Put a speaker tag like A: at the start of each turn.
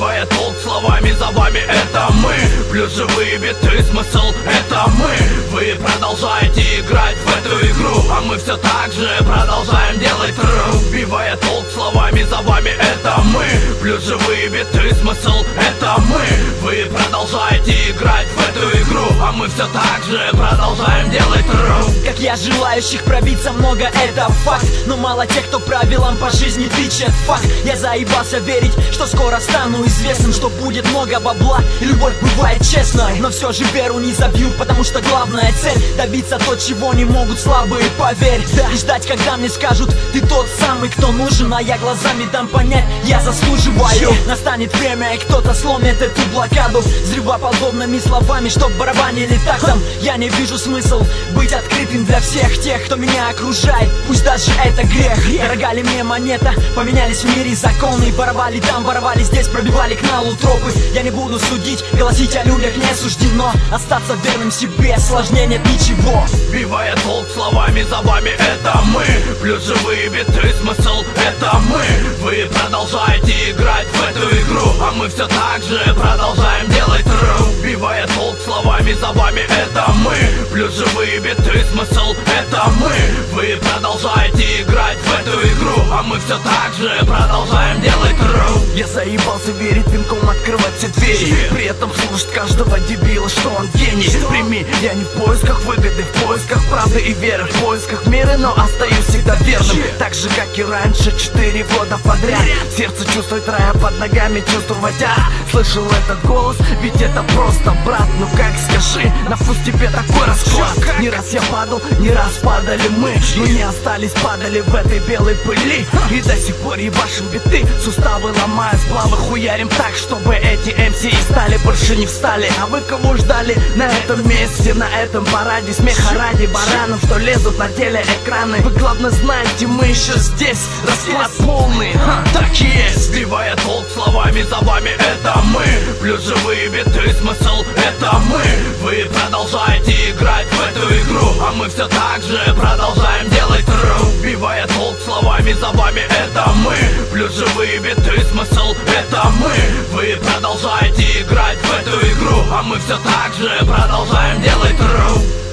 A: Убивая толк словами, за вами это мы. Плюс живые биты, смысл это мы. Вы продолжаете играть в эту игру, а мы все так же продолжаем делать тру. Убивая толк словами, за вами это мы. Плюс живые биты, смысл это мы. Вы продолжаете играть в эту игру, а мы все так же продолжаем делать тру.
B: Как я желающих пробиться много, это факт. Но мало тех, кто правилам по жизни тычет факт. Я заебался верить, что скоро стану известным, что будет много бабла и любовь бывает честной. Но все же веру не забью, потому что главная цель — добиться то, чего не могут слабые, поверь. Да, и ждать, когда мне скажут: ты тот самый, кто нужен. А я глазами дам понять: я заслуживаю. Настанет время, и кто-то сломит эту блокаду взрывоподобными словами, чтоб барабанили тактом. Я не вижу смысл быть открытым для всех тех, кто меня окружает, пусть даже это грех. Дорога ли мне монета? Поменялись в мире законы. Воровали там, воровали здесь, пробивали к налу тропы. Я не буду судить, голосить о людях не суждено. Остаться верным себе сложнее нет ничего.
A: Убивая толк словами, за вами это мы. Плюс живые биты, смысл это мы. Вы продолжаете играть в эту игру, а мы все так же продолжаем делать тру. Убивая толк словами, за вами это мы. Плюс живые биты, смысл это мы. Вы продолжаете играть в эту игру, а мы все так же продолжаем делать тру.
C: Я заебался верить, пинком открывать все двери, при этом слушать каждого дебила, что он гений. Прими, я не в поисках выгоды, в поисках правды и веры, в поисках мира, но остаюсь всегда верным. Так же, как и раньше, 4 года подряд. Сердце чувствует рая под ногами, чувствовать слышал этот голос, ведь это просто брат. Ну как скажи, на вкус тебе такой расклад? Не раз я падал, не раз падали мы, но не остались, падали в этой белой пыли. И до сих пор ебашим биты, суставы ломая, сплавы хуярим так, чтобы эти МС и стали, больше не встали. А вы кого ждали на этом месте, на этом параде? Смеха ради баранов, что лезут на телеэкраны. Вы главное знаете, мы еще здесь, расклад полный, так и есть.
A: Сбивая толк словами, за вами это мы. Плюс живые биты, смысл это мы. Вы продолжаете играть в эту игру, а мы все так же продолжаем делать тру. Убивая толк словами, за вами это мы. Плюс живые биты, смысл это мы. Вы продолжаете играть в эту игру, а мы все так же продолжаем делать тру.